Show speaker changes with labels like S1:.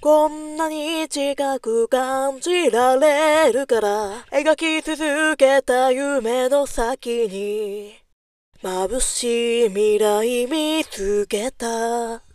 S1: こんなに近く感じられるから描き続けた夢の先に眩しい未来見つけた